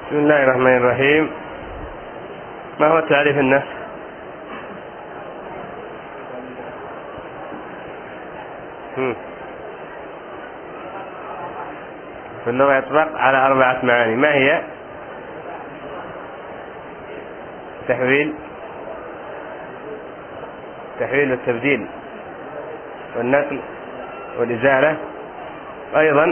بسم الله الرحمن الرحيم. ما هو تعريف النسخ؟ في اللغة يطلق على 4 معاني. ما هي؟ تحويل والتبديل والنقل والإزالة أيضا.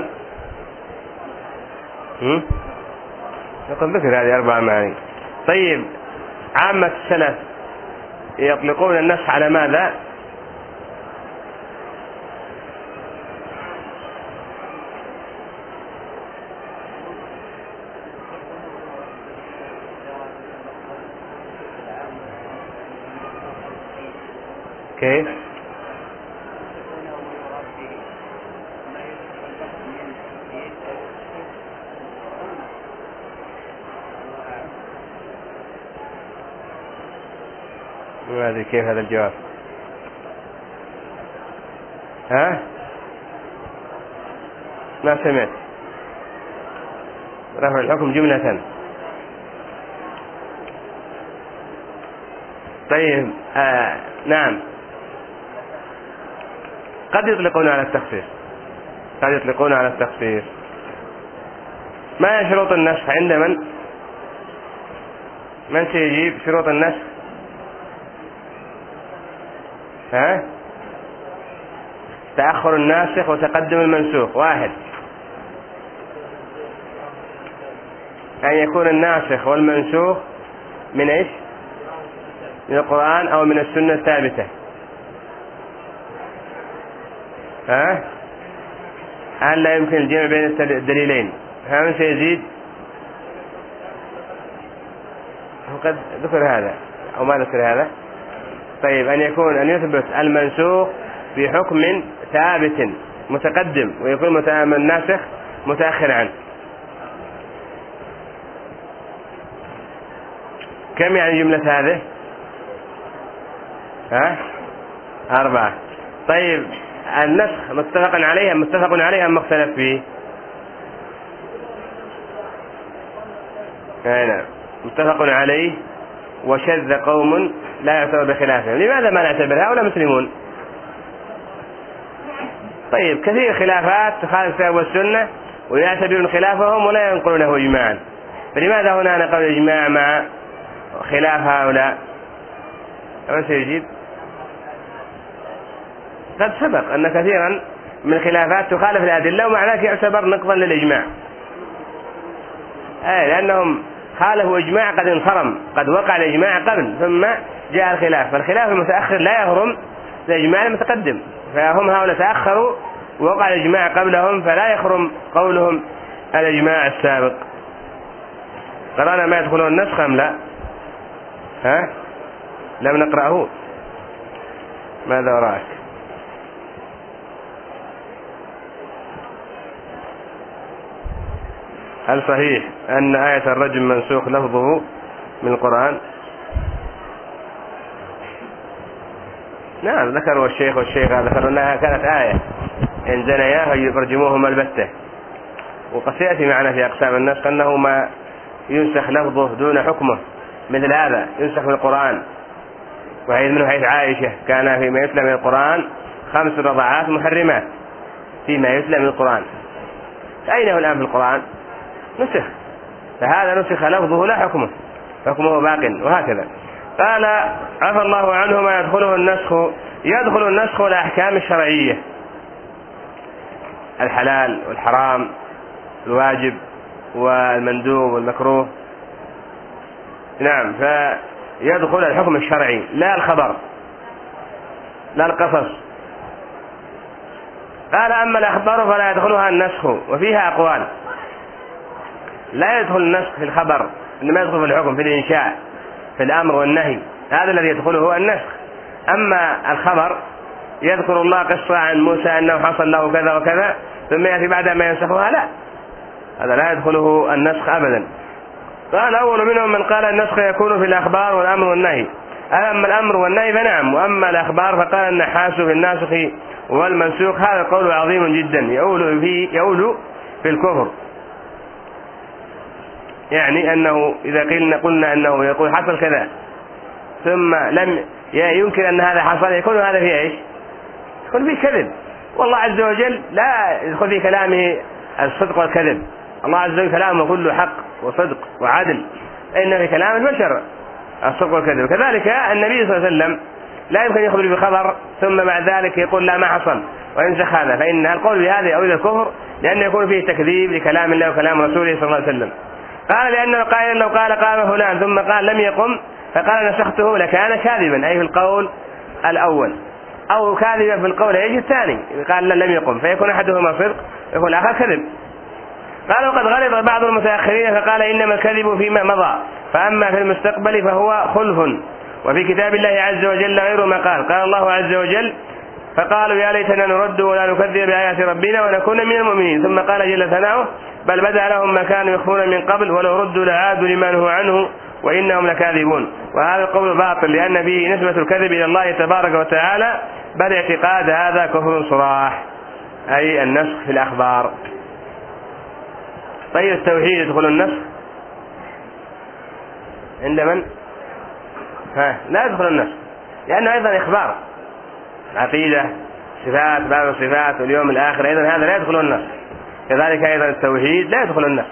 نقول ذكر هذه 4 معاني. طيب، عامة السلف يطلقون النسخ على ماذا؟ كيف؟ ما أدري كيف هذا الجواب. ما سمعت. رفع الحكم جملة. طيب، نعم، قد يطلقون على التخصيص. ما هي شروط النسخ عند من سيجيب شروط النسخ؟ تأخر الناسخ وتقدم المنسوخ. 1، أن يكون الناسخ والمنسوخ من إيش؟ من القرآن أو من السنة الثابتة. أن لا يمكن الجمع بين الدليلين. من سيزيد؟ وقد ذكر هذا أو ما ذكر هذا. طيب، أن يثبت المنسوخ بحكم ثابت متقدم ويكون الناسخ متأخر عنه. كم يعني جملة هذه؟ 4. طيب، النسخ متفق عليه أم مختلف فيه؟ نعم، متفق عليه وشذ قوم لا يعتبر بخلافهم. لماذا ما نعتبر؟ هؤلاء مسلمون. طيب، كثير خلافات تخالف الكتاب والسنة ويعتبرون خلافهم ولا ينقلونه إجماعا، فلماذا هنا نقل الإجماع مع خلاف هؤلاء؟ من سيجيب؟ قد سبق أن كثيرا من الخلافات تخالف الأدلة ومع ذلك يعتبر نقضا للإجماع، لأنهم خالفوا إجماع قد انصرم، قد وقع الإجماع قبل ثم جاء الخلاف، فالخلاف المتأخر لا يهرم الإجماع المتقدم، فهم هؤلاء تأخروا ووقع الإجماع قبلهم فلا يخرم قولهم الإجماع السابق. قرأنا ما يدخلون النسخ أم لا؟ لم نقرأه. ماذا وراءك؟ هل صحيح أن آية الرجم منسوخ لفظه من القرآن؟ نعم، ذكروا الشيخ والشيخة ذكروا أنها كانت آية إن زنيا فيرجموهما البتة. وقد سيأتي معنا في أقسام النسخ أنه ما ينسخ لفظه دون حكمه، مثل هذا ينسخ من القرآن، وهي منه حيث عائشة كان فيما يتلى من القرآن 5 رضعات محرمات فيما يتلى من القرآن. أين هو الآن في القرآن؟ نسخ، فهذا نسخ لفظه لا حكمه باق. وهكذا قال عفى الله عنه ما يدخل النسخ الأحكام الشرعية، الحلال والحرام، الواجب والمندوب والمكروه. نعم، فيدخل الحكم الشرعي لا الخبر لا القصص. قال أما الأخبار فلا يدخلها النسخ، وفيها أقوال. لا يدخل النسخ في الخبر، إنما يدخل في الحكم، في الإنشاء، في الأمر والنهي، هذا الذي يدخله النسخ. أما الخبر يذكر الله قصة عن موسى أنه حصل له كذا وكذا ثم يأتي بعد ما ينسخها، لا، هذا لا يدخله النسخ أبدا. قال أول منهم من قال النسخ يكون في الأخبار والأمر والنهي. أما الأمر والنهي فنعم، وأما الأخبار فقال النحاس في الناسخ والمنسوخ. هذا قول عظيم جدا يؤول في الكفر. يعني أنه إذا قلنا أنه يقول حصل كذا ثم لم يمكن أن هذا حصل، يكون هذا فيه إيش؟ يكون فيه كذب. والله عز وجل لا يدخل في كلامه الصدق والكذب، الله عز وجل كلامه كله حق وصدق وعدل، إن في كلام البشر الصدق والكذب. كذلك النبي صلى الله عليه وسلم لا يمكن يخبر بخبر ثم بعد ذلك يقول لا ما حصل وينسخ هذا، فإن القول بهذا أو الكفر، لأنه يكون فيه تكذيب لكلام الله وكلام رسوله صلى الله عليه وسلم. قال لأن قائلا لو قال قام فلان ثم قال لم يقم فقال نسخته لكان كاذبا، أي في القول الأول، أو كاذبا في القول يجي الثاني قال لم يقم، فيكون أحدهما صدق يكون الآخر كذب. قال وقد غلط بعض المتأخرين فقال إنما الكذب فيما مضى، فأما في المستقبل فهو خلف، وفي كتاب الله عز وجل غير ما قال الله عز وجل فقالوا يا ليتنا نرد ولا نكذب بآيات ربنا ونكون من المؤمنين، ثم قال جل ثناؤه بل بدا لهم ما كانوا يخفون من قبل ولو ردوا لعادوا لما نهوا عنه وإنهم لكاذبون. وهذا القول باطل لأن فيه نسبة الكذب إلى الله تبارك وتعالى، بل اعتقاد هذا كفر صراح، أي النسخ في الأخبار. طيب التوحيد يدخل النسخ عند من؟ لا يدخل النسخ، لأنه أيضا إخبار، عقيدة، صفات، بعض الصفات واليوم الآخر، أيضا هذا لا يدخل النسخ. كذلك أيضا التوحيد لا يدخل النسخ،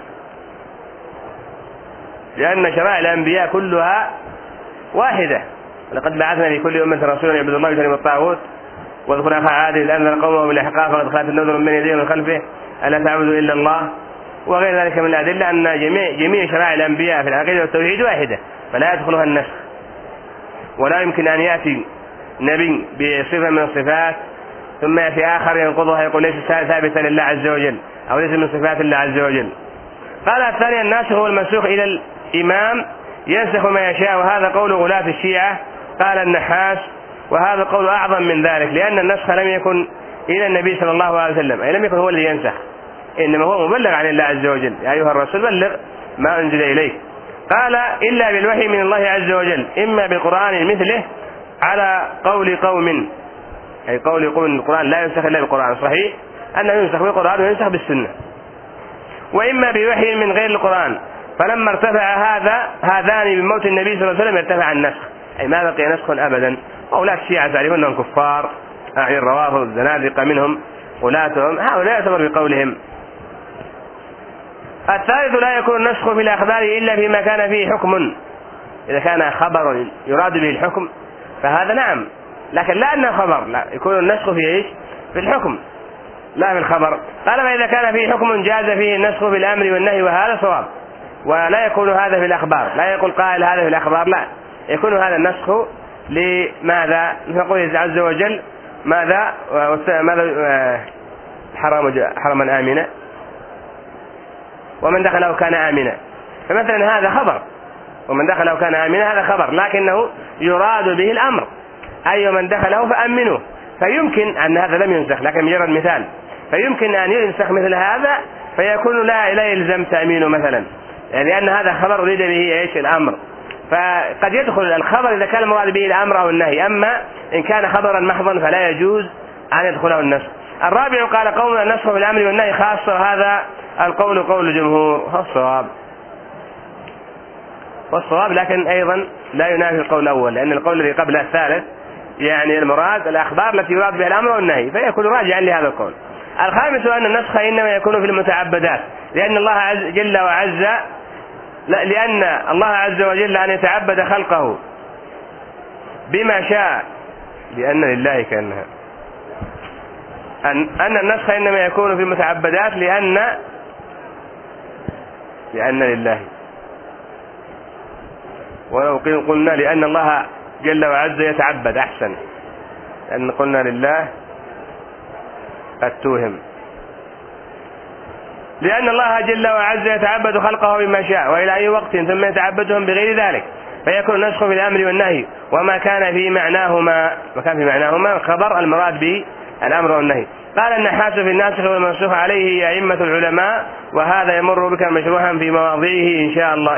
لأن شرائع الأنبياء كلها واحدة. لقد بعثنا في كل أمة رسولا يعبدوا الله ويجتنبوا الطاغوت واذكر أخا عاد إذ أنذر قومه بالأحقاف فقد خلت النذر من يديه ومن خلفه ألا تعبدوا إلا الله، وغير ذلك من الأدلة أن جميع شرائع الأنبياء في العقيدة والتوحيد واحدة، فلا يدخلها النسخ. ولا يمكن أن يأتي نبي بصفة من الصفات ثم يأتي آخر ينقضها يقول ليس ثابتا لله عز وجل أو ليس من صفات الله عز وجل. قال الثاني الناسخ والمنسوخ إلى الإمام ينسخ ما يشاء، وهذا قول غلاة الشيعة. قال النحاس وهذا قول أعظم من ذلك، لأن النسخ لم يكن إلى النبي صلى الله عليه وسلم، أي لم يكن هو الذي ينسخ، إنما هو مبلغ عن الله عز وجل، يا أيها الرسول بلغ ما أنزل إليك. قال إلا بالوحي من الله عز وجل، إما بالقرآن مثله على قول قوم، أي قول قوم القرآن لا ينسخ إلا بالقرآن، صحيح أنه ينسخ بالقرآن وينسخ بالسنة، وإما بوحي من غير القرآن. فلما ارتفع هذان بموت النبي صلى الله عليه وسلم ارتفع النسخ، أي ما بقي نسخ أبدا. وأولاة الشيعة تعرفون أنهم كفار، أعني الروافض الزنادقة منهم ولاتهم، هؤلاء يعتبر بقولهم. الثالث لا يكون النسخ في الأخبار إلا فيما كان فيه حكم، إذا كان خبر يراد به الحكم فهذا نعم، لكن لا أنه خبر، لا يكون النسخ فيه إيش؟ في الحكم لا في الخبر. قال فإذا كان فيه حكم جاز فيه النسخ بالأمر والنهي، وهذا صواب، ولا يكون هذا في الأخبار، لا يقول قائل هذا في الأخبار، لا يكون هذا النسخ لماذا؟ نقول عز وجل ماذا حرما آمنا ومن دخله كان آمنا، فمثلا هذا خبر، ومن دخله كان آمنا هذا خبر، لكنه يراد به الأمر، أي من دخله فأمنوه، فيمكن أن هذا لم ينسخ لكن مجرد مثال، فيمكن أن ينسخ مثل هذا فيكون لا يلزم تأمينه مثلا، لأن هذا خبر أريد به إيش؟ الأمر، فقد يدخل الخبر إذا كان المراد به الأمر أو النهي، أما إن كان خبرا محضا فلا يجوز أن يدخله النسخ. الرابع قال قوم النسخ بالأمر والنهي خاصة، هذا القول قول الجمهور والصواب، لكن أيضا لا ينافي القول الأول، لأن القول الذي قبل الثالث يعني المراد الأخبار التي يراد بها الأمر والنهي، فيكون راجعا لهذا القول. الخامس أن النسخ إنما يكون في المتعبدات، لأن الله جل وعز لأن الله عز وجل أن يتعبد خلقه بما شاء، لأن لله كأنها أن النسخ إنما يكون في المتعبدات لأن لله، ولو قلنا لأن الله جل وعز يتعبد أحسن، لأن قلنا لله قد توهم، لأن الله جل وعز يتعبد خلقه بما شاء وإلى أي وقت ثم يتعبدهم بغير ذلك، فيكون النسخ في الأمر والنهي وما كان في معناهما خبر المراد به الأمر والنهي. قال النحاس في الناسخ والمنسوخ عليه أئمة العلماء، وهذا يمر بك مشروحا في مواضعه إن شاء الله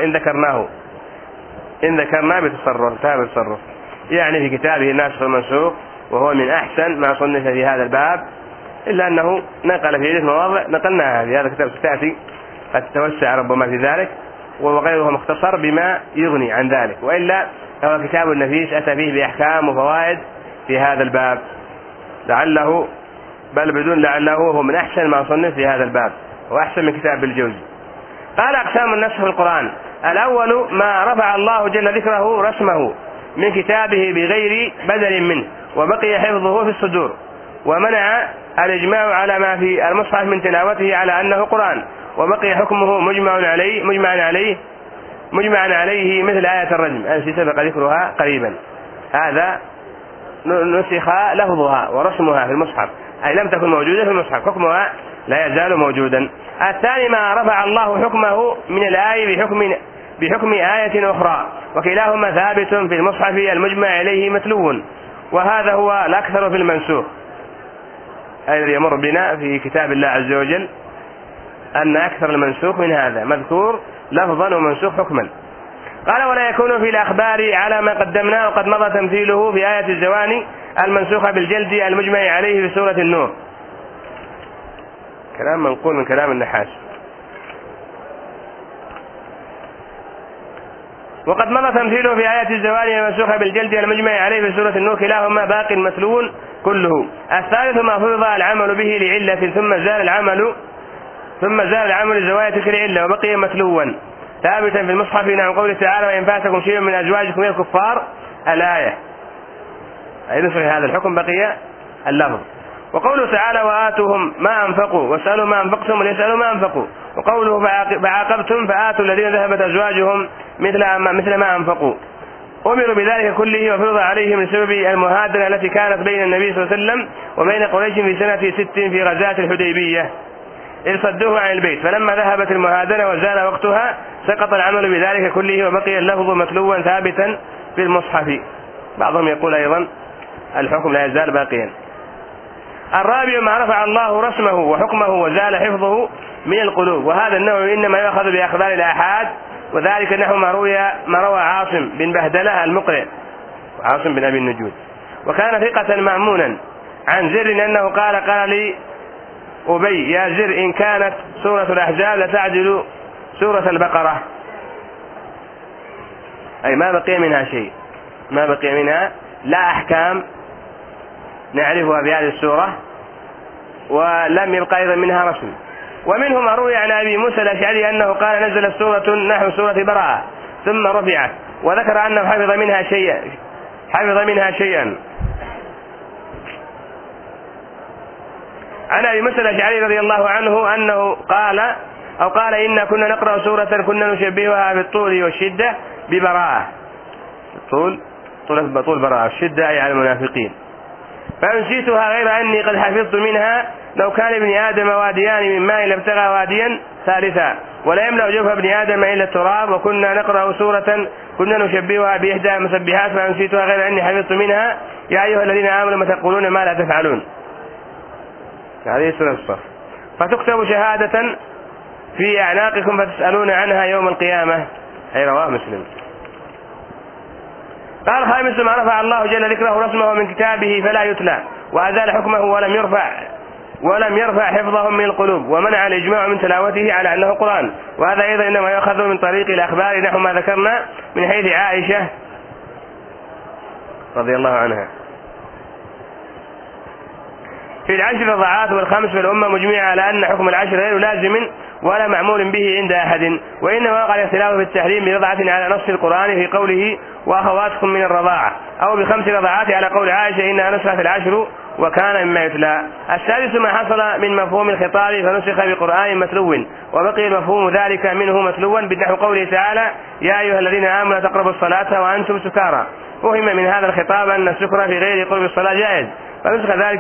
إن ذكرنا بتصرف، يعني في كتابه الناسخ والمنسوخ، وهو من أحسن ما صنف في هذا الباب، إلا أنه نقل في عدة مواضع نقلناها في هذا الكتاب، ستأتي قد توسع ربما في ذلك، وغيره مختصر بما يغني عن ذلك، وإلا هو كتاب نفيس أتى فيه بأحكام وفوائد في هذا الباب، لعله بل بدون لعله هو من أحسن ما صنف في هذا الباب وأحسن من كتاب الجوزي. قال أقسام النسخ في القرآن: الأول ما رفع الله جل ذكره رسمه من كتابه بغير بدل منه وبقي حفظه في الصدور، ومنع الإجماع على ما في المصحف من تلاوته على أنه قرآن، وبقي حكمه مجمعا عليه مثل آية الرجم التي سبق ذكرها قريبا. هذا نسخ لفظها ورسمها في المصحف، أي لم تكن موجودة في المصحف، حكمها لا يزال موجودا. الثاني ما رفع الله حكمه من الآية بحكم آية أخرى، وكلاهما ثابت في المصحف المجمع إليه متلو، وهذا هو الأكثر في المنسوخ، أي الذي يمر بنا في كتاب الله عز وجل أن أكثر المنسوخ من هذا مذكور لفظا ومنسوخ حكما. قال: ولا يكون في الأخبار على ما قدمناه وقد مضى تمثيله في آية الزواني المنسوخة بالجلد المجمع عليه في سورة النور. كلام منقول من كلام النحاس. وقد مضى تمثيله في آية الزواني المنسوخة بالجلد المجمع عليه في سورة النور، كلاهما باق مثلو كله. الثالث ما فرض العمل به لعلة ثم زال العمل لزوايا تلك العلة وبقي متلوا ثابتا في المصحف عن قوله تعالى: وإن فاتكم شيء من أزواجكم من الكفار، الآية، أي نسخ هذا الحكم بقي اللفظ. وقوله تعالى: وآتوهم ما أنفقوا واسألوا ما أنفقتم وليسألوا ما أنفقوا، وقوله: فعاقبتم فآتوا الذين ذهبت أزواجهم مثل ما أنفقوا. أمروا بذلك كله وفرض عليهم لسبب المهادنة التي كانت بين النبي صلى الله عليه وسلم وبين قريش في سنة 6 في غزاة الحديبية، إذ صدوه عن البيت، فلما ذهبت المهادنة وزال وقتها سقط العمل بذلك كله وبقي اللفظ متلوا ثابتا في المصحف. بعضهم يقول أيضا الحكم لا يزال باقيا. الرابع ما رفع الله رسمه وحكمه وزال حفظه من القلوب، وهذا النوع إنما يأخذ بأخبار الآحاد، وذلك نحو ما روى عاصم بن بهدلة المقرئ، عاصم بن أبي النجود، وكان ثقة مأمونا عن زر أنه قال لي أبي: يا زر، إن كانت سورة الأحزاب لتعدل سورة البقرة، أي ما بقي منها لا أحكام نعرفها في هذه السورة، ولم يبقى أيضا منها رسم. ومنهم ما روي عن أبي موسى الأشعري أنه قال: نزلت سورة نحو سورة براءة ثم رفعت، وذكر أنه حفظ منها شيئا. عن أبي موسى الأشعري رضي الله عنه أنه قال: إنا كنا نقرأ سورة كنا نشبهها بالطول والشدة ببراءة، طول براءة، الشدة أي على المنافقين، فأنسيتها غير أني قد حفظت منها: لو كان ابن آدم واديان من ماء لابتغى واديا ثالثا، ولا يملأ جوف ابن آدم إلا التراب، وكنا نقرأ سورة كنا نشبهها بإحدى مسبحات فأنسيتها غير أني حفظت منها: يا أيها الذين آمنوا ما تقولون ما لا تفعلون. هذه سورة الصف. فتكتب شهادة في أعناقكم فتسألون عنها يوم القيامة، أي رواه مسلم. قال: خامس ما رفع الله جل ذكره رسمه من كتابه فلا يتلى، وأزال حكمه ولم يرفع حفظهم من القلوب، ومنع الإجماع من تلاوته على أنه قرآن، وهذا أيضا إنما يأخذ من طريق الأخبار نحو ما ذكرنا من حيث عائشة رضي الله عنها في العشر الرضعات والخمس في الأمة مجمعة على أن حكم العشر غير لازم ولا معمول به عند أحد، وإنما وقع الاختلاف في التحريم برضعة على نص القرآن في قوله: وأخواتكم من الرضاعة، أو ب5 رضعات على قول عائشة: إنها نسخت العشر وكان مما يتلى. السادس ما حصل من مفهوم الخطاب فنسخ بقرآن متلو، وبقي المفهوم ذلك منه متلوا بنحو قوله تعالى: يا أيها الذين آمنوا تقربوا الصلاة وأنتم سكارى. فهم من هذا الخطاب أن السكر في غير قرب الصلاة جائز، فنسخ ذلك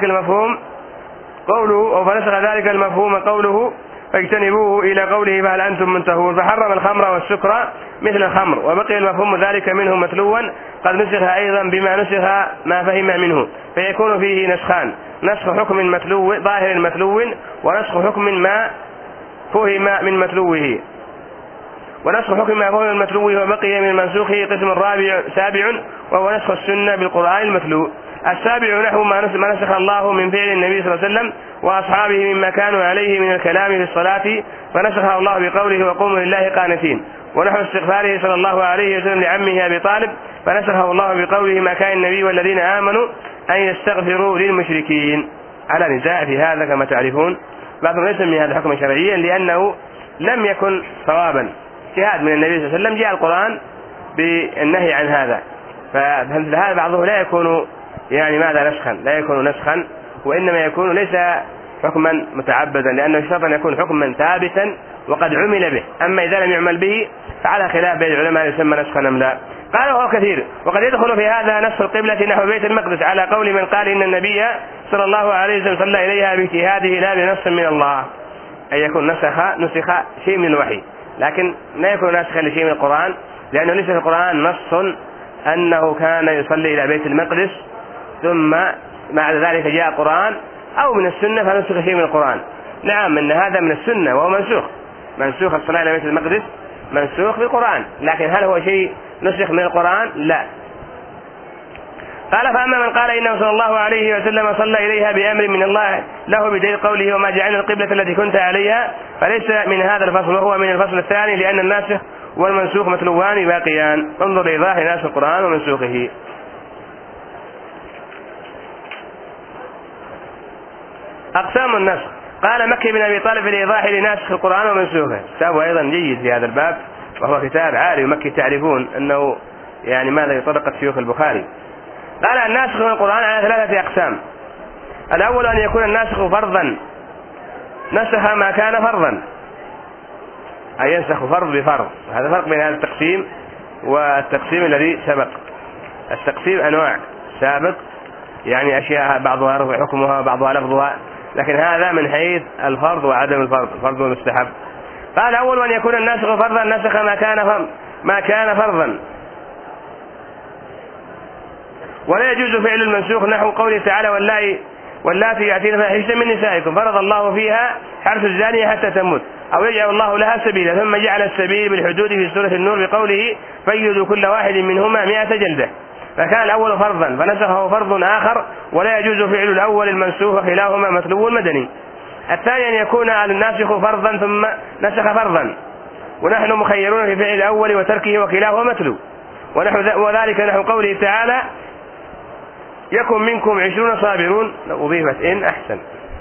المفهوم قوله فاجتنبوه إلى قوله: فهل أنتم منتهون، فحرم الخمر والسكر مثل الخمر، وبقي المفهوم ذلك منه متلوا قد نسخ أيضا بما نسخ ما فهم منه، فيكون فيه نسخان: نسخ حكم متلو ظاهر متلو، ونسخ حكم ما فهم من متلوه. ونسخ حكم ما فهم من متلوه وبقي من منسوخه قسم سابع، وهو نسخ السنة بالقرآن المتلو. السابع نحو ما نسخ الله من فعل النبي صلى الله عليه وسلم وأصحابه مما كانوا عليه من الكلام في الصلاة، فنسخه الله بقوله: وقوموا لله قانتين. ونحو استغفاره صلى الله عليه وسلم لعمه أبي طالب فنسخه الله بقوله ما كان النبي والذين آمنوا أن يستغفروا للمشركين. على نزاع في هذا كما تعرفون، بعضهم يسمي هذا حكما شرعيا لأنه لم يكن صوابا، اجتهاد من النبي صلى الله عليه وسلم، جاء القرآن بالنهي عن هذا، فمثل هذا بعضه لا يكون ماذا نسخا، لا يكون نسخا، وإنما يكون ليس حكما متعبدا، لأنه شرط أن يكون حكما ثابتا وقد عمل به. أما إذا لم يعمل به فعلى خلاف بين العلماء يسمى نسخا أم لا. قال وهو كثير، وقد يدخل في هذا نسخ القبلة نحو بيت المقدس على قول من قال إن النبي صلى الله عليه وسلم صلى إليها باجتهاده لا بنص من الله، أن يكون نسخ شيء من الوحي، لكن لا يكون ناسخا لشيء من القرآن، لأنه ليس في القرآن نص أنه كان يصلي إلى بيت المقدس ثم بعد ذلك جاء قرآن، أو من السنة فنسخ شيء من القرآن. نعم إن هذا من السنة وهو منسوخ الصلاة إلى بيت المقدس منسوخ بالقرآن، لكن هل هو شيء نسخ من القرآن؟ لا. قال فأما من قال إنه صلى الله عليه وسلم صلى إليها بأمر من الله له بدليل قوله وما جعلنا القبلة التي كنت عليها، فليس من هذا الفصل، وهو من الفصل الثاني، لأن الناسخ والمنسوخ متلوان باقيان. انظر لإيضاح ناسخ القرآن ومنسوخه. أقسام النسخ. قال مكي بن أبي طالب في الإيضاح لناسخ القرآن ومنسوخه، كتابه أيضا جيد في هذا الباب، وهو كتاب عالي، ومكي تعرفون أنه ماذا طبقة شيوخ البخاري. قال الناسخ من القرآن على 3 أقسام. الأول أن يكون الناسخ فرضا، نسخ ما كان فرضا، أي ينسخ فرض بفرض. هذا فرق بين هذا التقسيم والتقسيم الذي سبق. التقسيم أنواع سابق، أشياء بعضها رفع حكمها وبعضها لفظها، لكن هذا من حيث الفرض وعدم الفرض، الفرض والمستحب. قال أول أن يكون الناسخ فرضا، نسخ ما كان فرضا، ولا يجوز فعل المنسوخ نحو قوله تعالى واللاتي يأتين فاحشة من نسائكم فرض الله فيها حرث الزانية حتى تموت، أو يجعل الله لها سبيلا، ثم جعل السبيل بالحدود في سورة النور بقوله فيجلدوا كل واحد منهما 100 جلدة، فكان الأول فرضا فنسخه فرض آخر، ولا يجوز فعل الأول المنسوخ، وكلاهما مطلوب مدني. الثاني أن يكون الناسخ فرضا ثم نسخ فرضا، ونحن مخيرون في فعل الأول وتركه، وكلاهما مطلوب، وذلك نحو قوله تعالى يكن منكم 20 صابرون، لو أضيفت إن أحسن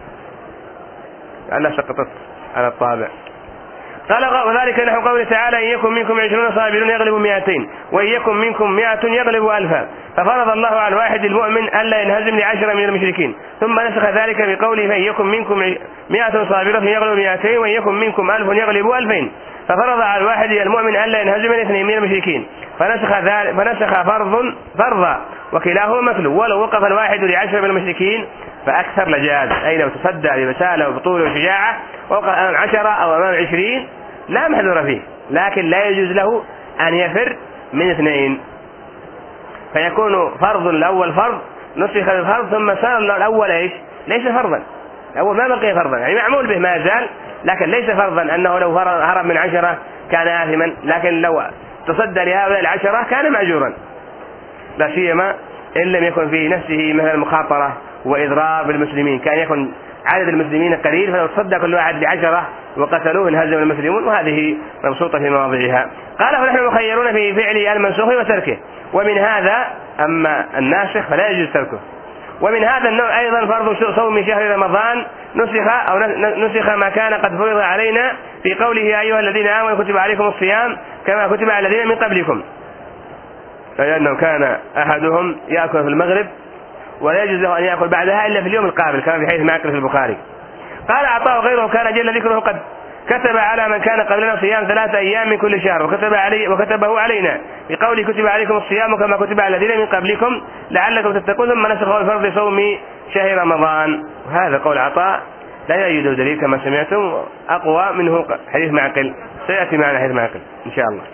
لأنها سقطت على الطابع. قال وذلك نحو قوله تعالى إن يكن منكم 20 صابرون يغلب 200، وإن يكن منكم 100 يغلب 1000، ففرض الله على الواحد المؤمن ألا ينهزم ل10 من المشركين، ثم نسخ ذلك بقوله فإن يكن منكم 100 صابرة يغلب 200، وإن يكن منكم 1000 يغلب 2000، ففرض على الواحد المؤمن ألا ينهزم ل2 من المشركين، فنسخ فرضا، وكلاهما مطلوب. ولو وقف الواحد ل10 من المشركين فأكثر لجاز، أي لو تصدى ببسالة وبطول وشجاعة ووقف أمام 10 أو أمام 20 لا محذور فيه، لكن لا يجوز له أن يفر من 2، فيكون فرض الأول فرض نسخ الفرض ثم صار الأول ليس فرضا، الأول ما بقي فرضا، معمول به ما زال، لكن ليس فرضا أنه لو هرب من 10 كان آثما، لكن لو تصدى لهؤلاء 10 كان مأجورا، لا سيما إن لم يكن في نفسه مثل مخاطرة وإضرار بالمسلمين، كان يكون عدد المسلمين قليل، فلو تصدى كل واحد ل10 وقتلوه انهزم المسلمون، وهذه مبسوطة في مواضعها. قال فنحن مخيرون في فعل المنسوخ وتركه، ومن هذا أما الناسخ فلا يجوز تركه. ومن هذا النوع أيضا فرض صوم شهر رمضان، نسخ ما كان قد فرض علينا في قوله يا أيها الذين آمنوا كتب عليكم الصيام كما كتب على الذين من قبلكم، لأنه كان أحدهم يأكل في المغرب ولا يجوز له أن يأكل بعدها إلا في اليوم القابل، كما في حديث معقل في البخاري. قال عطاء غيره كان جل ذكره قد كتب على من كان قبلنا صيام 3 أيام من كل شهر، وكتبه علينا بقوله كتب عليكم الصيام كما كتب على الذين من قبلكم لعلكم تتقون، ثم نسخه الفرض صوم شهر رمضان. وهذا قول عطاء لا يوجد دليل كما سمعتم أقوى منه حديث معقل، سيأتي معنا حديث معقل إن شاء الله.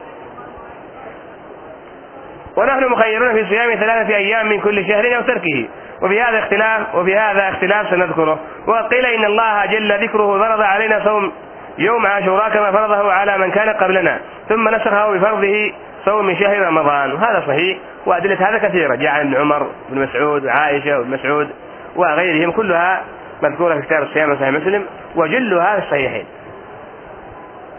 ونحن مخيرون في صيام 3 أيام من كل شهر أو تركه، وفي هذا اختلاف سنذكره. وقيل إن الله جل ذكره فرض علينا صوم يوم عاشوراء كما فرضه على من كان قبلنا، ثم نسخه بفرضه صوم شهر رمضان، وهذا صحيح، وأدلة هذا كثيرة، جاء عن ابن عمر بن مسعود وعائشة وابن مسعود وغيرهم، كلها مذكورة في كتاب الصيام وصحيح مسلم، وجلها في الصحيحين.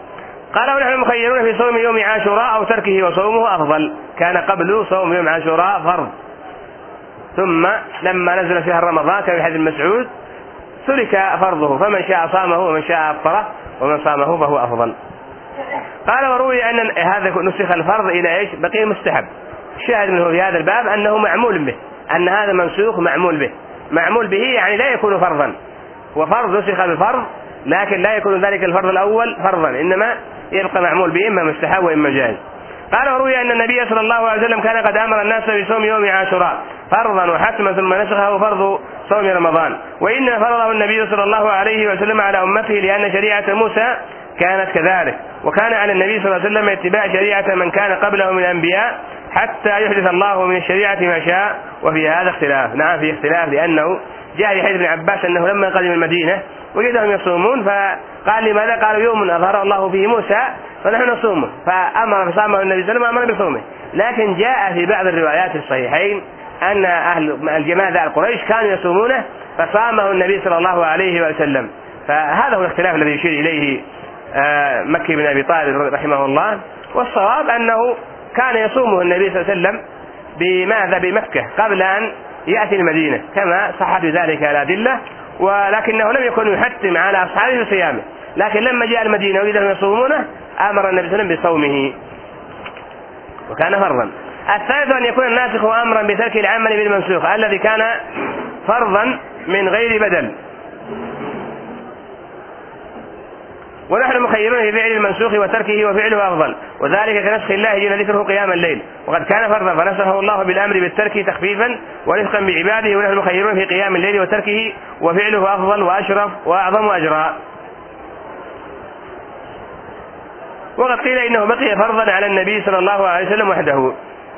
قال ونحن مخيرون في صوم يوم عاشوراء أو تركه وصومه أفضل. كان قبل صوم يوم عاشوراء فرض، ثم لما نزل شهر رمضان كان في حديث مسعود ترك فرضه، فمن شاء صامه ومن شاء أفطره ومن صامه فهو أفضل. قال وروي أن هذا نسخ الفرض إلى إيش؟ بقي مستحب. الشاهد منه في هذا الباب أنه معمول به، أن هذا منسوخ معمول به. معمول به يعني لا يكون فرضا، وفرض نسخ بالفرض لكن لا يكون ذلك الفرض الأول فرضا، إنما يبقى معمول به إما مستحب وإما جائز. قال وروي أن النبي صلى الله عليه وسلم كان قد أمر الناس بصوم يوم عاشوراء فرضا وحتما ثم نسخه فرض صوم رمضان، وإن فرضه النبي صلى الله عليه وسلم على أمته لأن شريعة موسى كانت كذلك، وكان على النبي صلى الله عليه وسلم اتباع شريعة من كان قبله من الأنبياء حتى يحدث الله من الشريعة ما شاء. وفي هذا اختلاف، نعم في اختلاف، لأنه جاء في حديث ابن عباس أنه لما قدم المدينة وجدهم يصومون فقال لماذا؟ قالوا يوم أظهر الله فيه موسى فنحن نصومه، فأمر فصامه النبي صلى الله عليه وسلم وأمر بصومه. لكن جاء في بعض الروايات الصحيحين أن أهل الجماعة قريش كانوا يصومونه فصامه النبي صلى الله عليه وسلم. فهذا هو الاختلاف الذي يشير إليه مكي بن أبي طالب رحمه الله. والصواب أنه كان يصومه النبي صلى الله عليه وسلم بماذا؟ بمكة قبل أن يأتي المدينة، كما صحت ذلك الأدلة، ولكنه لم يكن يحتم على أصحابه بصيامه، لكن لما جاء المدينة وجدهم يصومونه أمر النبي صلى الله عليه وسلم بصومه وكان فرضا. الثالث أن يكون الناسخ أمرا بترك العمل بالمنسوخ الذي كان فرضا من غير بدل، ونحن مخيرون في فعل المنسوخ وتركه وفعله أفضل، وذلك كنسخ الله جل ذكره قيام الليل، وقد كان فرضا فنسخه الله بالأمر بالترك تخفيفا ورفقا بعباده، ونحن مخيرون في قيام الليل وتركه وفعله أفضل وأشرف وأعظم أجرا. وقد قيل إنه بقي فرضا على النبي صلى الله عليه وسلم وحده.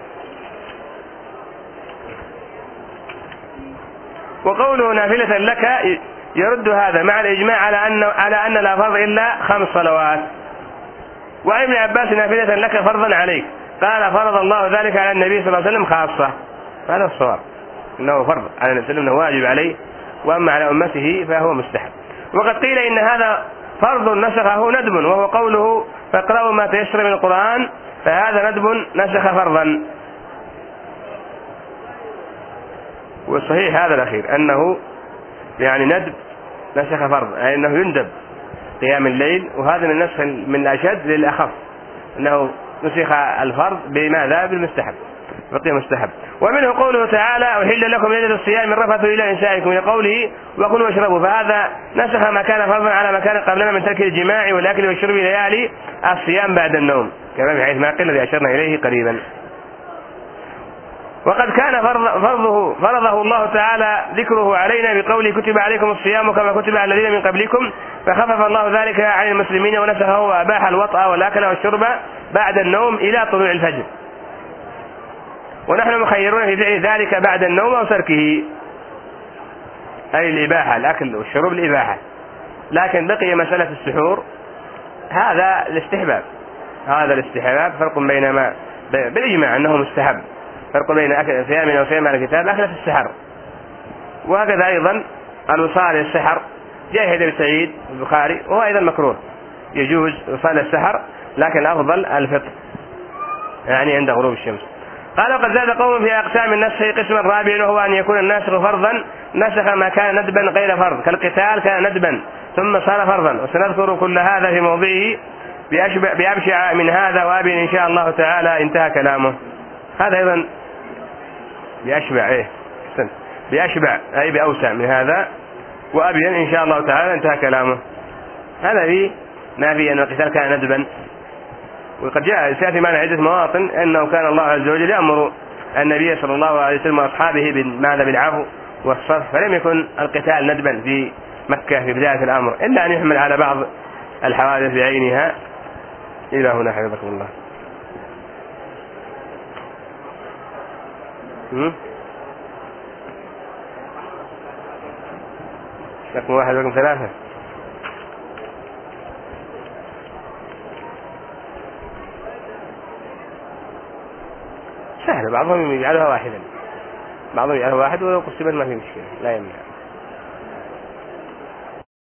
وقوله نافلة لك يرد هذا مع الإجماع على أن لا فرض إلا 5 صلوات. وعن ابن عباس نافلة لك فرضا عليك، قال فرض الله ذلك على النبي صلى الله عليه وسلم خاصة. هذا الصواب، إنه فرض على النبي صلى الله عليه وسلم، إنه واجب عليه، وأما على أمته فهو مستحب. وقد قيل إن هذا فرض نسخه ندب، وهو قوله فاقرأوا ما تيسر من القرآن، فهذا ندب نسخ فرضا. والصحيح هذا الأخير أنه يعني ندب نسخ فرض، أي أنه يندب قيام الليل، وهذا من نسخ من الأشد للأخف، أنه نسخ الفرض بماذا؟ بالمستحب، بقي مستحب. ومنه قوله تعالى أحل لكم ليلة الصيام من رفث إلى نسائكم، لقوله وكلوا واشربوا، فهذا نسخ ما كان فرضا على ما كان قبلنا من ترك الجماع والأكل والشرب ليالي الصيام بعد النوم، كما في حديث معقل الذي أشرنا إليه قريبا. وقد كان فرضه الله تعالى ذكره علينا بقوله كتب عليكم الصيام كما كتب على الذين من قبلكم، فخفف الله ذلك عن المسلمين ونسخه وأباح الوطأ والأكل والشرب بعد النوم إلى طلوع الفجر، ونحن مخيرون في فعل ذلك بعد النوم أو تركه، أي الإباحة، الأكل والشرب الإباحة. لكن بقي مسألة السحور، هذا الاستحباب، هذا الاستحباب فرق بينما بالإجماع أنه مستحب، فرق بين أكل صيام وصيام على الكتاب أكلة السحر. وهكذا أيضا الوصال للسحر جاء حديث سعيد البخاري، وهو أيضا مكروه، يجوز وصال السحر، لكن الأفضل الفطر يعني عند غروب الشمس. قال وقد زاد قوم في أقسام النسخ قسما رابعا، وهو أن يكون الناسخ فرضا نسخ ما كان ندبا غير فرض، كالقتال كان ندبا ثم صار فرضا، وسنذكر كل هذا في موضعه بأبشع من هذا وأبين إن شاء الله تعالى. انتهى كلامه. هذا أيضا بأشبع بأشبع أي بأوسع من هذا وأبين إن شاء الله تعالى. انتهى كلامه. هذا في نافي أن القتال كان ندبا، وقد جاء سيأتي معنا عدة مواطن أنه كان الله عز وجل يأمر النبي صلى الله عليه وسلم وأصحابه بماذا؟ بالعفو والصف، فلم يكن القتال ندبا في مكة في بداية الأمر، إلا أن يحمل على بعض الحوادث بعينها. إلى هنا حفظكم الله. لكم 1 ولكم 3 سهل، بعضهم يجعلها واحدا، بعضهم يجعلها واحد، ولو قسمت ما في مشكلة لا يمنع.